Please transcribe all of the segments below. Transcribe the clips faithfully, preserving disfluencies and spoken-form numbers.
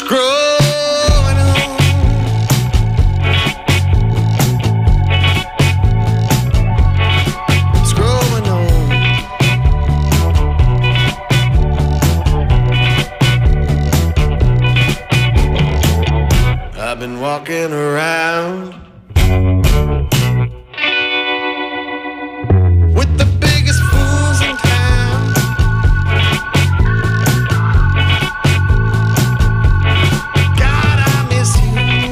Walking around with the biggest fools in town. God, I miss you.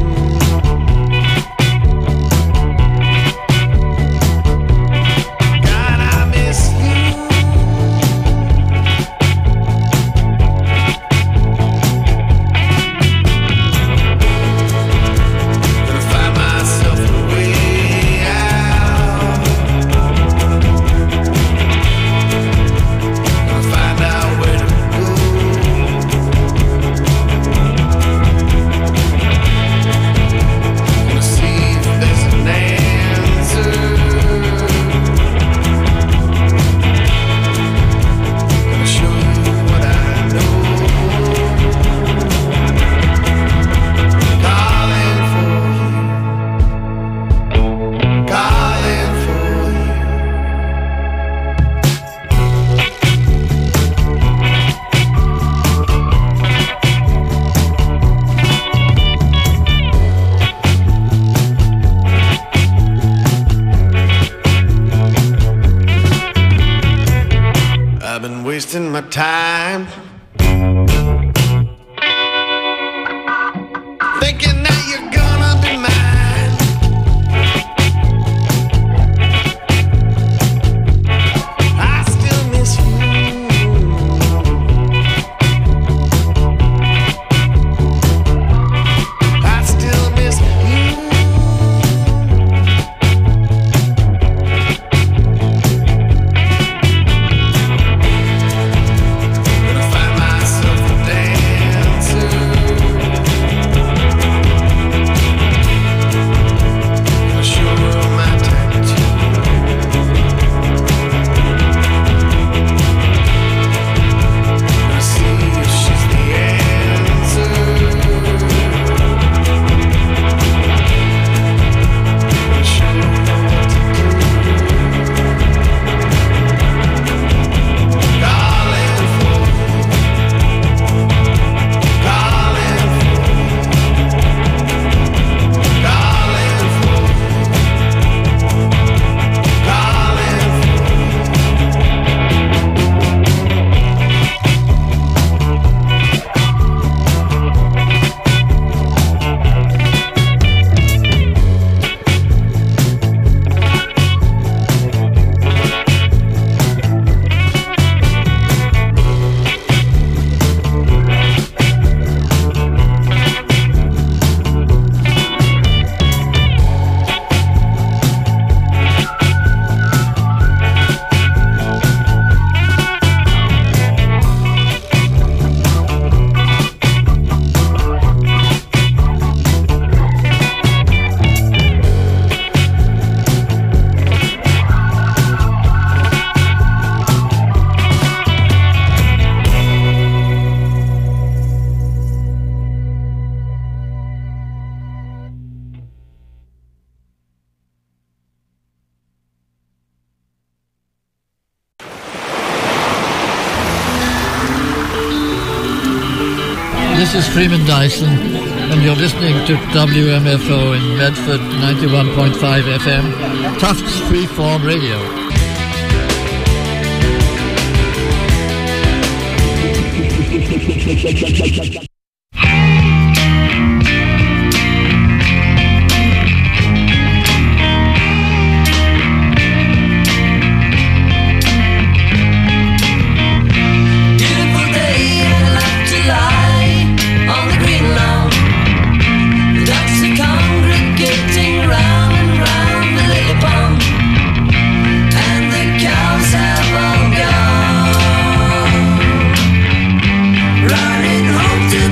God, I miss you. Gonna find myself a way out. Gonna find out where to go. Gonna see if there's an answer. Gonna show you what I know. Calling for you, calling for you. I've been wasting my time thinking that you're gonna be mine. I still miss you. I still miss you. Gonna find myself a dancer. Gonna show her my tattoo. Gonna see if she's the answer. Gonna show her what to do. Calling for you, calling for you, calling for you, calling for This is Freeman Dyson, and you're listening to W M F O in Medford, ninety-one point five F M, Tufts Freeform Radio. Beautiful day and I love to lie on the green lawn. The ducks are congregating round and round the lily pond, and the cows have all gone, running home to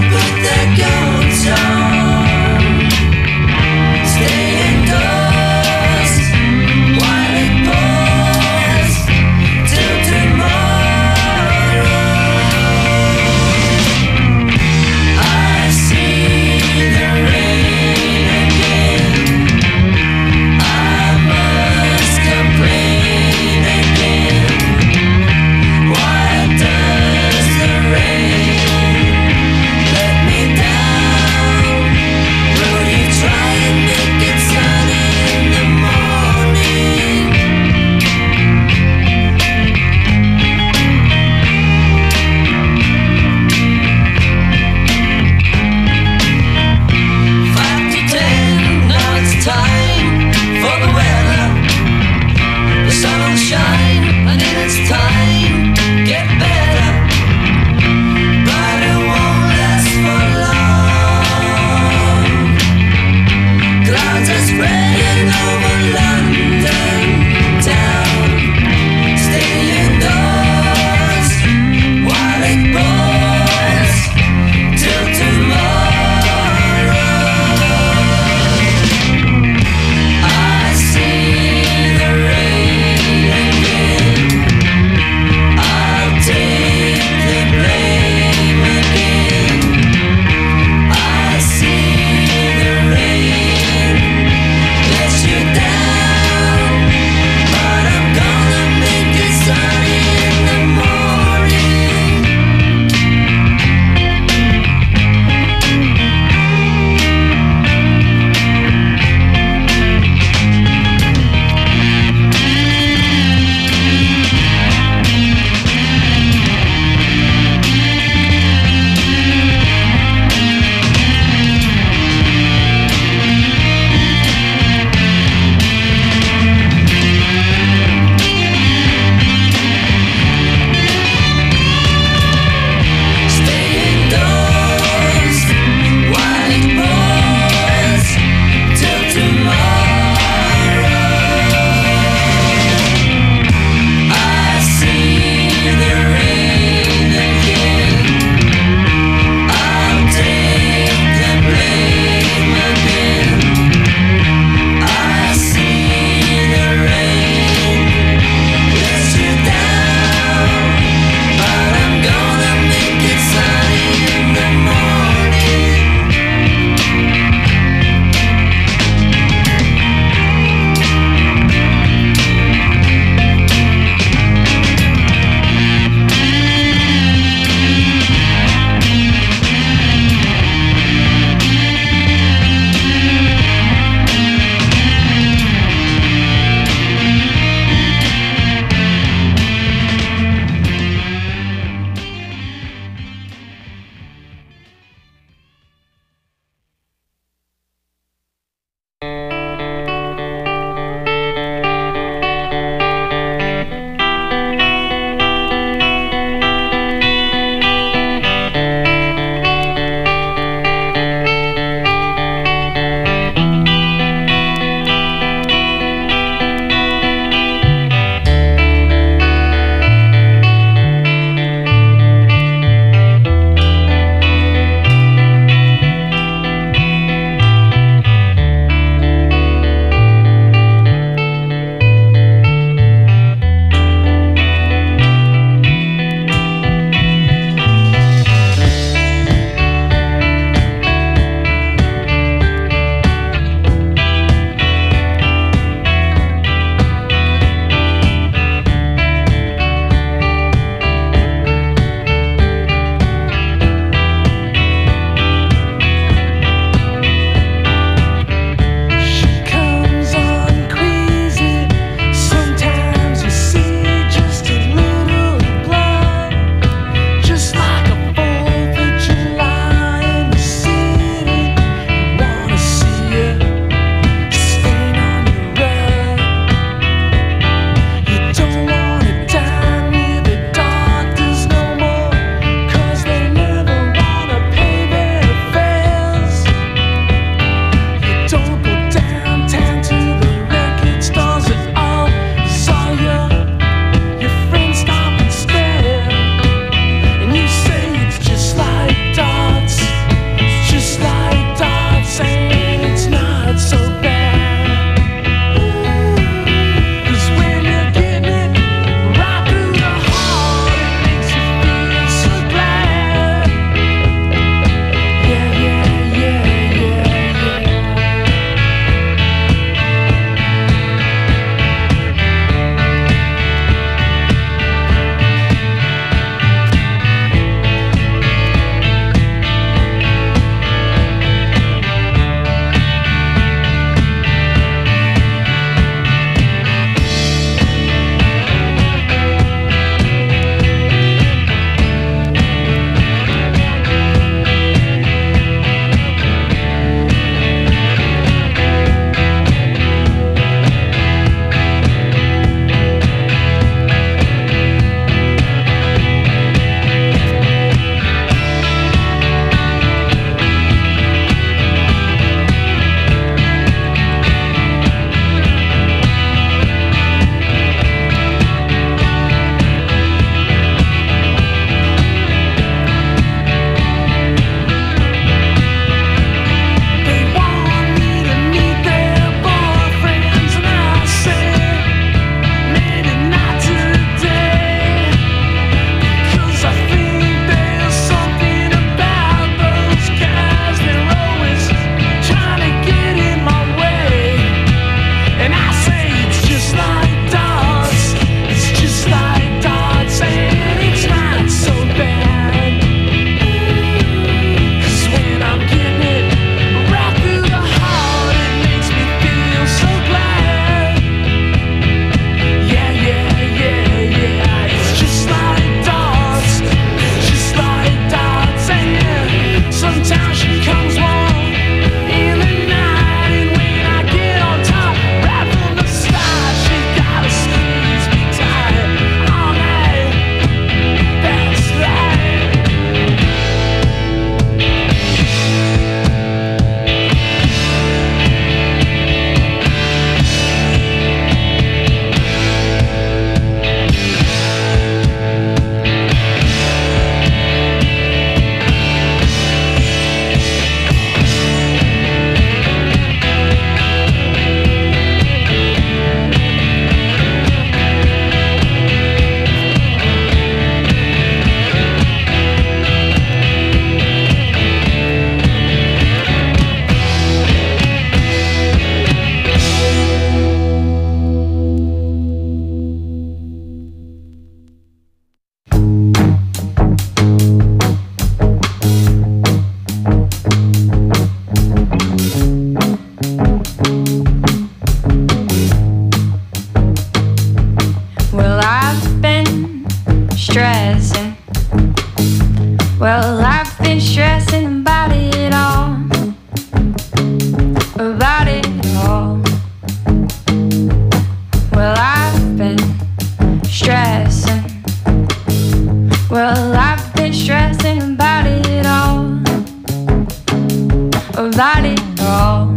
about it all.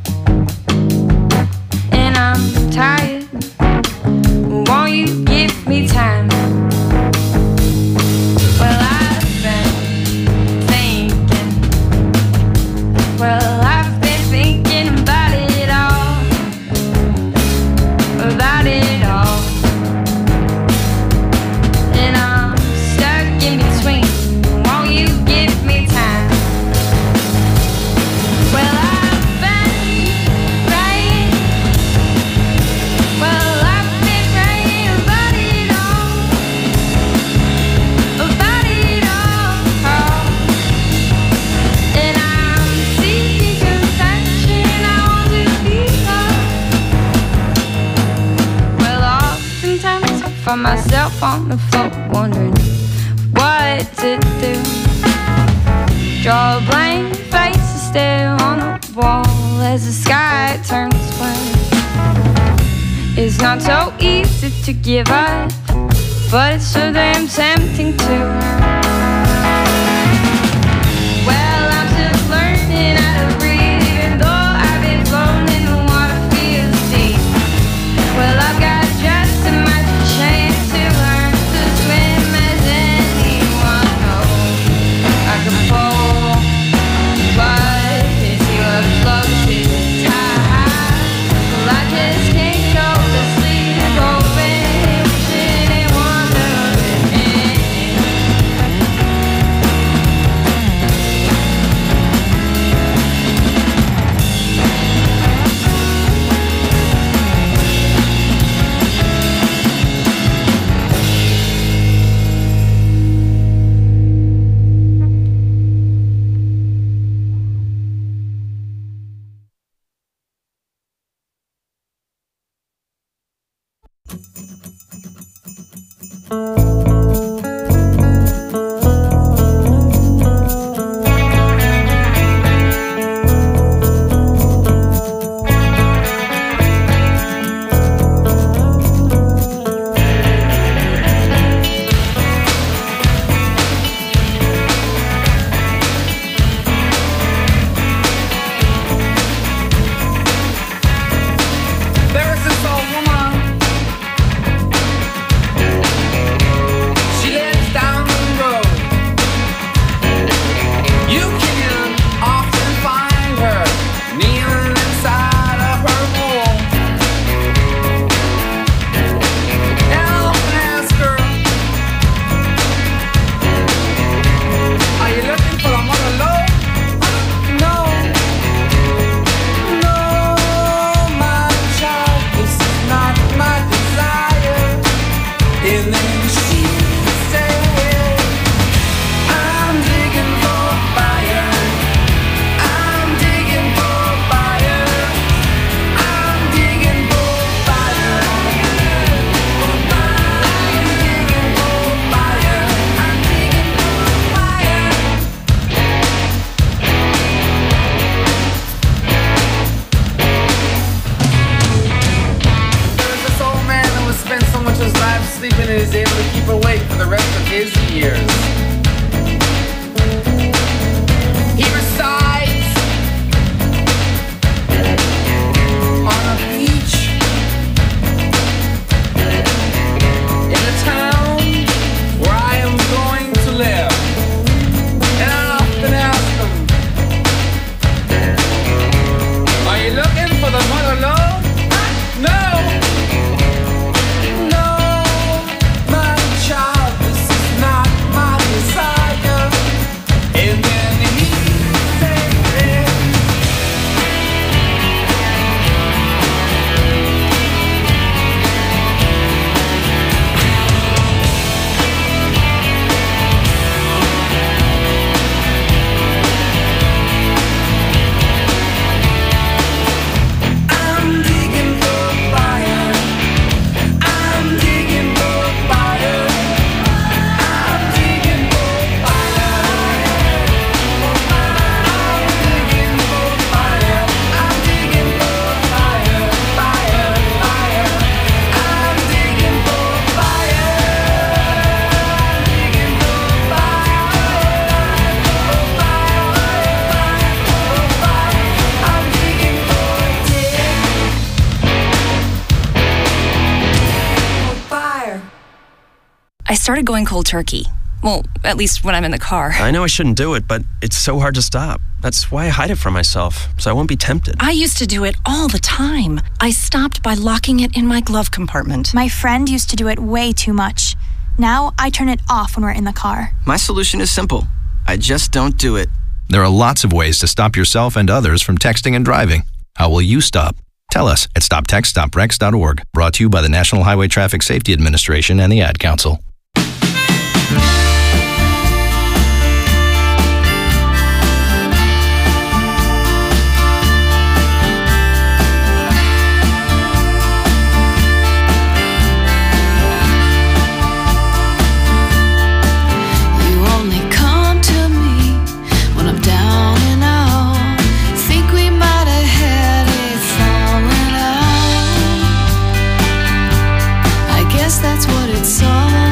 And I'm tired. Won't you give me time? Well, I've been thinking. Well, I've been thinking about it all. About it all. And I'm stuck in between. Won't you give me time? Well, I've been praying. Well, I've been praying about it all. About it all. And I'm seeking compassion. I want to be loved. Well, oftentimes I find myself on the floor wondering what to do. Draw a blank face and stare on the wall as the sky turns black. It's not so easy to give up, but it's so damn tempting to. Well, I'm still learning how to breathe, even though I've been floating in the water, feels deep. Well, I've got just as much chance to learn to swim as anyone knows. I can fall, but it's your floating tide. Well, I just can't go to sleep, hoping, wishing and wondering. I started going cold turkey. Well, at least when I'm in the car. I know I shouldn't do it, but it's so hard to stop. That's why I hide it from myself, so I won't be tempted. I used to do it all the time. I stopped by locking it in my glove compartment. My friend used to do it way too much. Now I turn it off when we're in the car. My solution is simple. I just don't do it. There are lots of ways to stop yourself and others from texting and driving. How will you stop? Tell us at stop text stop wrecks dot org. Brought to you by the National Highway Traffic Safety Administration and the Ad Council. That's what it's all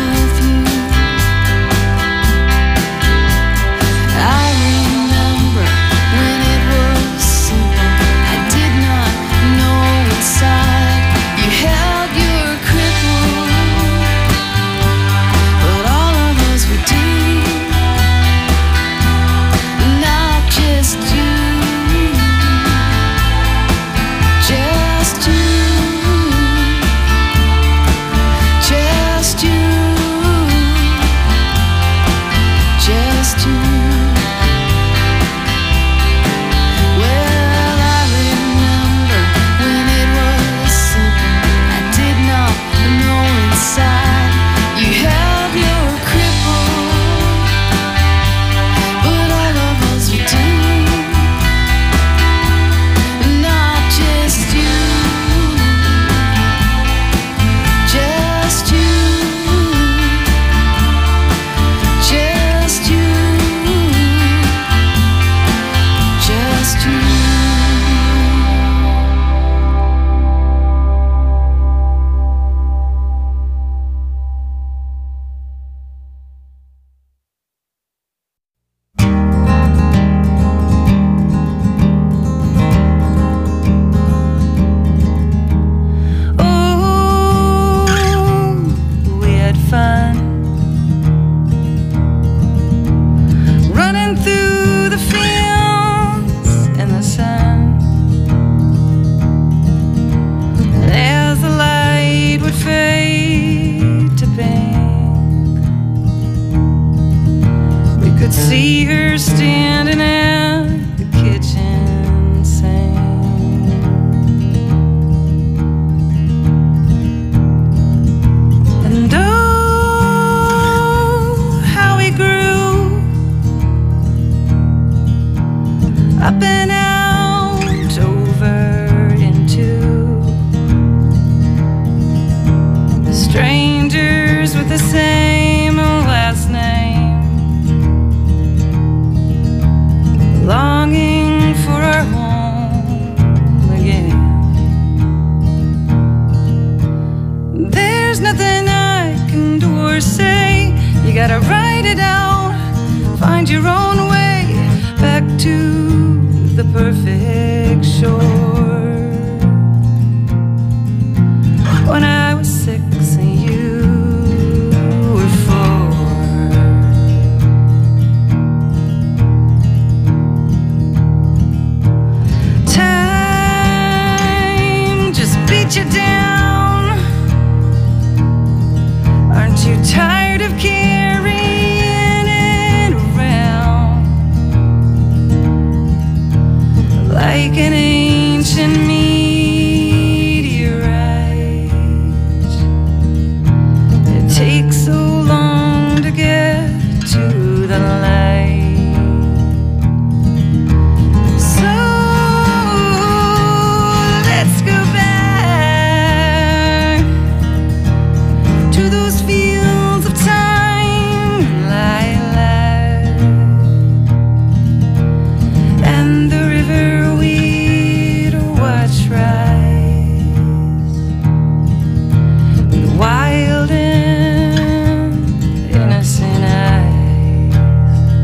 remember could see her standing at the kitchen sink. And oh, how he grew up and out over into strangers with the same last name, longing for our home again. There's nothing I can do or say. You gotta write it out, find your own way back to the perfect shore. When I was six and you were four. Time just beat you down. Aren't you tired of carrying it around like an ancient meteorite? It takes so long to get to the light. So let's go back to those fields of time, lilac, and the river we'd watch rise, with wild and innocent eyes.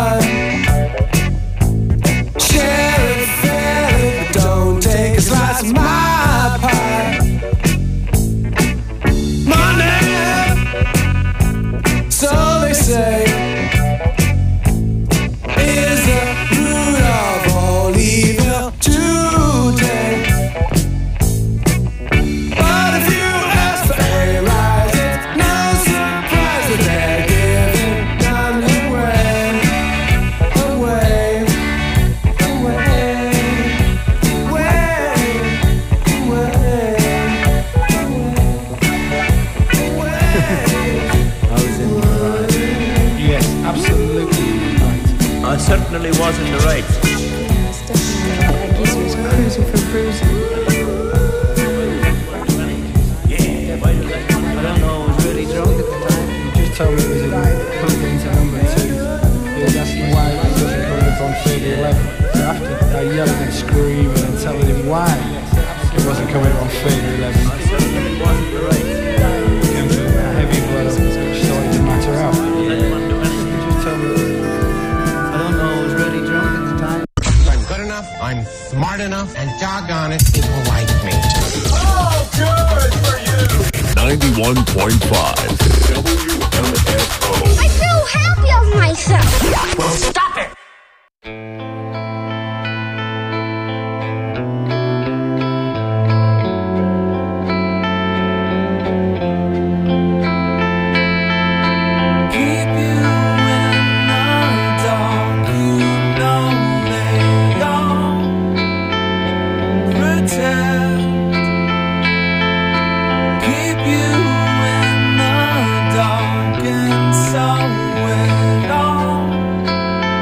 heart. Share it fairly, but don't take a slice of my pie. Money, so they say, is the root of all evil today. But if you ask for a rise, it's no surprise that they're giving none away, away, away, I was in the right. Yes, absolutely right. I certainly was in the right. Yes, definitely right. I guess he was cruising for bruising. Yeah, I don't know, I was really drunk at the time. He just told me it was in plugged into number two. He was asking why it wasn't coming up on feed eleven. So after I yelling and screaming and telling him why it wasn't coming up on feed eleven, I certainly wasn't the right. came to a heavy blow which started to matter out. Does anyone do He anything? just told me I don't know, I was really drunk at the time. I'm good enough, I'm smart enough, and doggone it, people like me. ninety-one point five W M F O. I feel happy of myself. Well, stop it! keep you in the dark. You know they all pretend. Keep you in the dark, and so it all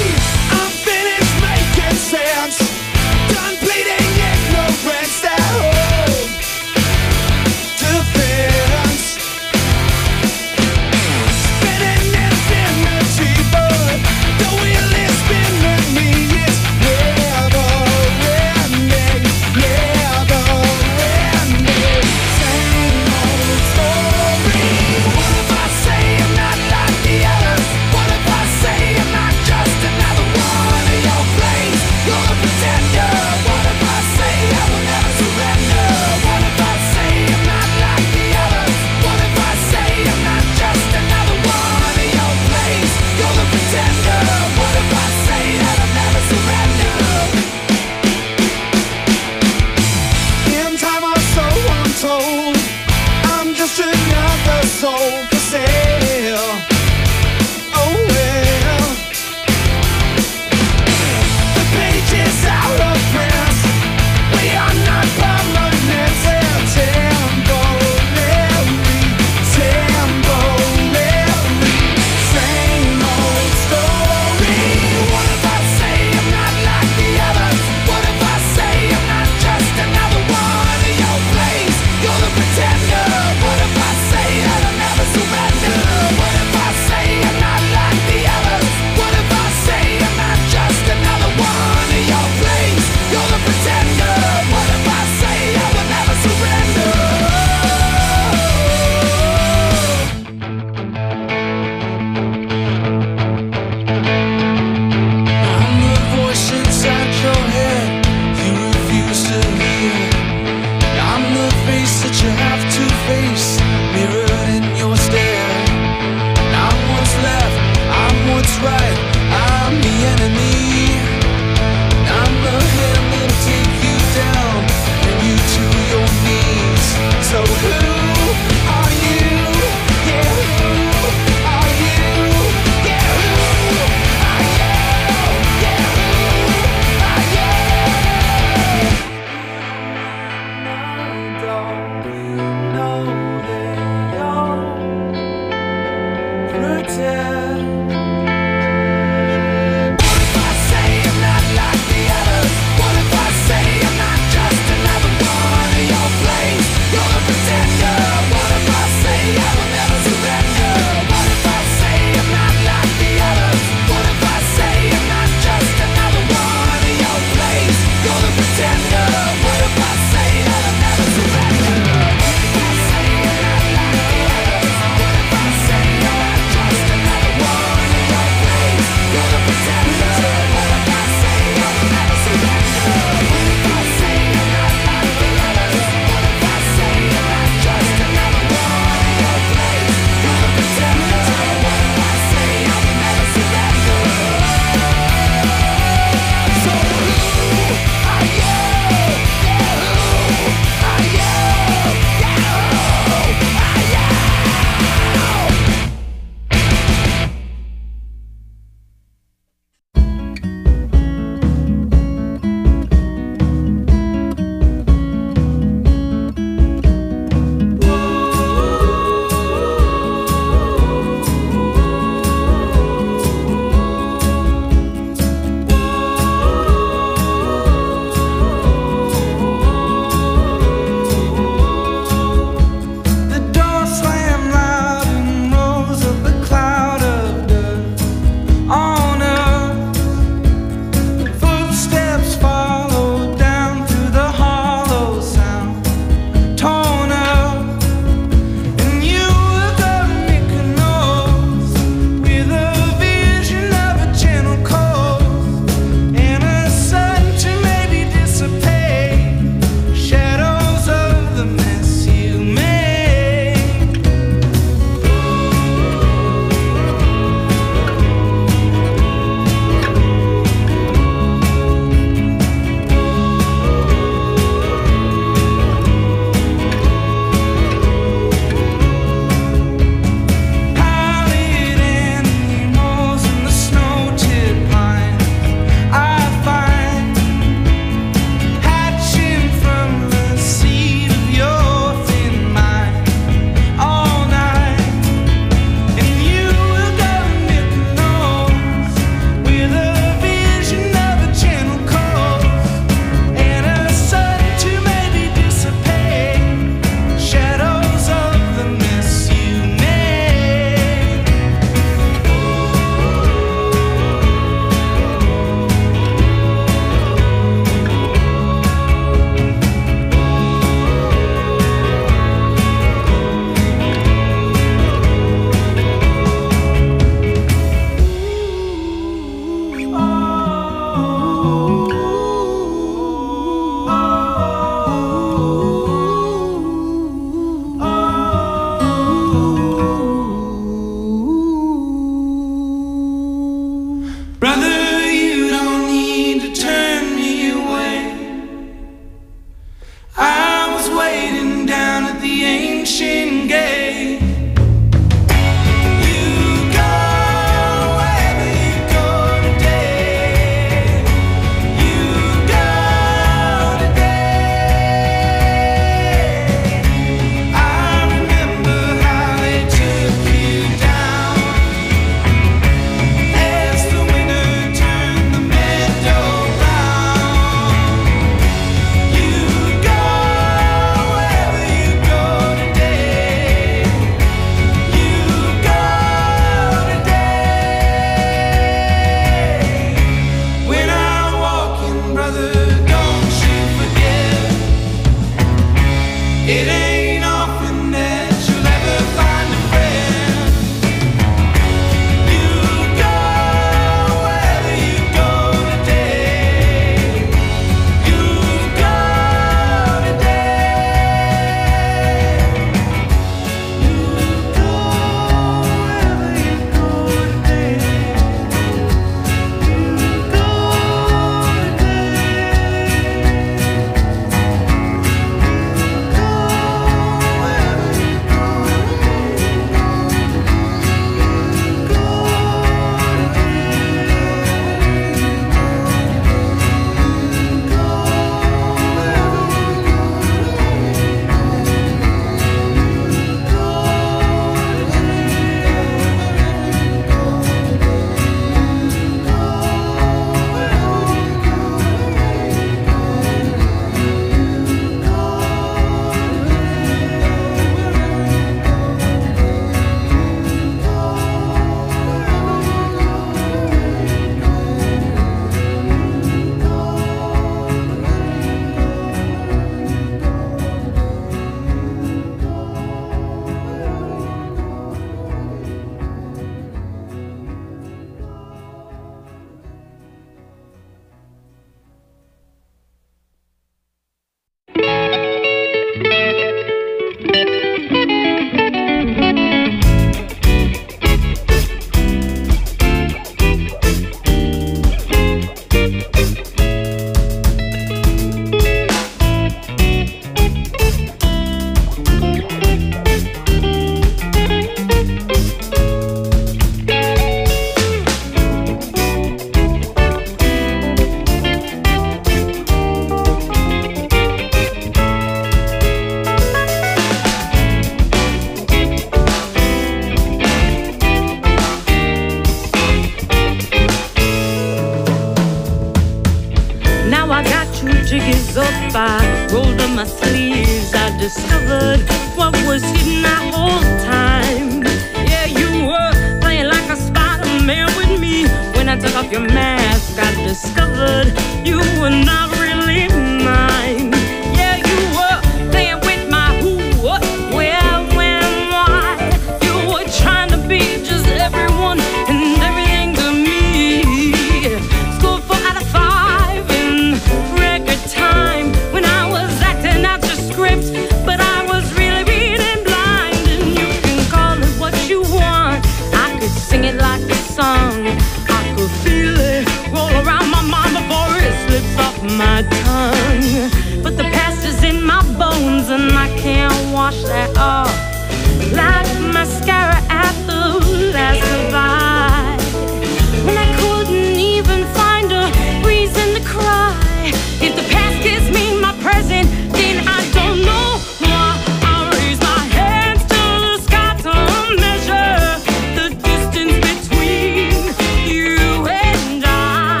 magic is up. I rolled up my sleeves. I discovered what was hidden that whole time. Yeah, you were playing like a Spider-Man with me. When I took off your mask, I discovered you were not really mine. Yeah, you were playing with my who, what, where, when, why. You were trying to be just everyone and everything to me. Scored four out of five in record time when I was acting out your script, but I was really reading blind. And you can call it what you want. I could sing it like a song. I could feel it roll around my mind before it slips off my tongue. But the past is in my bones and I can't wash that off. Like mascara at the last goodbye. When I couldn't even find a reason to cry. If the past gives me my present, then I don't know why. I raise my hands to the sky to measure the distance between you and I.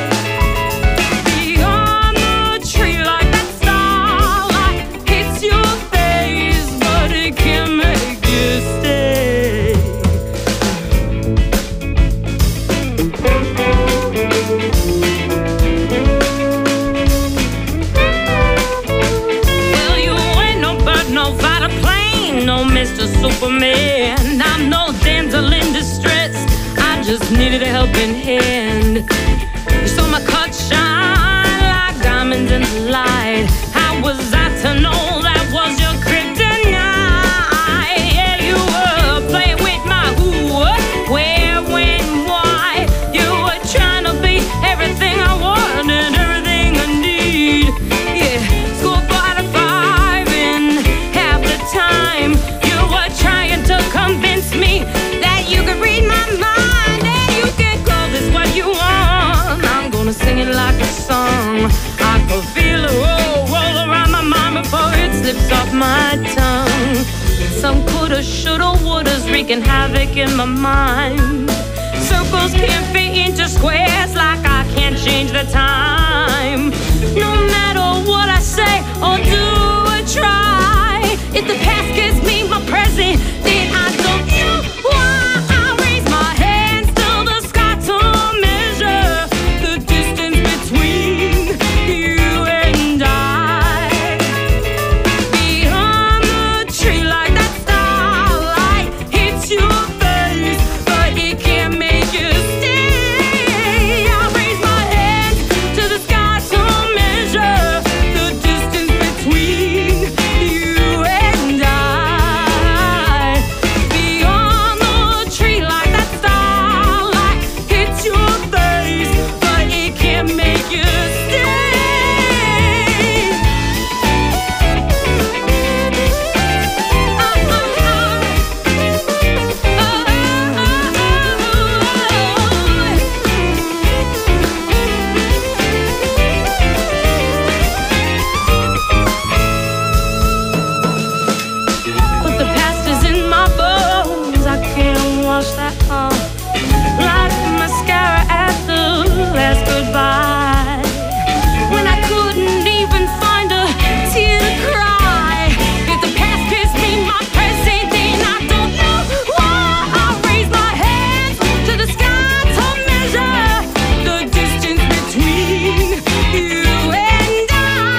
Beyond the tree like that starlight hits your face, but it can't make you stay. Well, you ain't no bird, no fighter plane, no Mister Superman. I'm no damsel in distress. I just needed a helping hand. You saw my cut shine like diamonds in the light. How was I to know that was your kryptonite? Yeah, you were playing with my who, what, where, when, why. You were trying to be everything I want and everything I need. Yeah, scored four out of five in half the time. You were trying to convince me that you could read my mind and you can call this what you want. I'm gonna sing it like a song. I could feel it roll, roll around my mind before it slips off my tongue. Some coulda, shoulda, wouldas wreaking havoc in my mind. Circles can't fit into squares like I can't change the time. No matter what I say or do or try, if the past gives me my present, then I don't know why. I raise my hands to the sky to measure the distance between you and I. Beyond the tree like that starlight hits your face, but it can't make you stay. I raise my hands to the sky to measure the distance between you and I. Beyond the tree like that starlight hits your face, but it can't make you stay. But the past is in my bones. I can't wash that off. Like mascara at the last goodbye. When I couldn't even find a tear to cry. If the past gives me my present, then I don't know why. I raise my hands to the sky to measure the distance between you and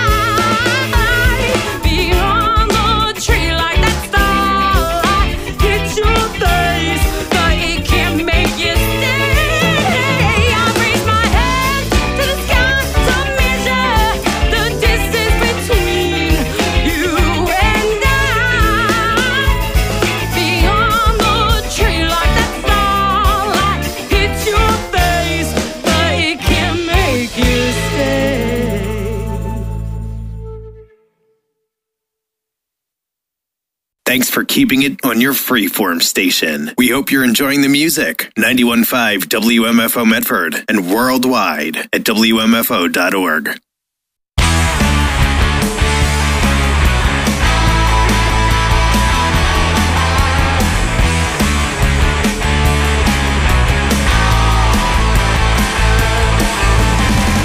I. Beyond the tree like that starlight hits your face, but it can't make you stay. I raise my hands to the sky to measure the distance between you and I. Beyond the tree like that starlight hits your face, but it can't make you stay. Thanks for keeping it on your freeform station. We hope you're enjoying the music. ninety-one point five W M F O Medford and worldwide at W M F O dot org.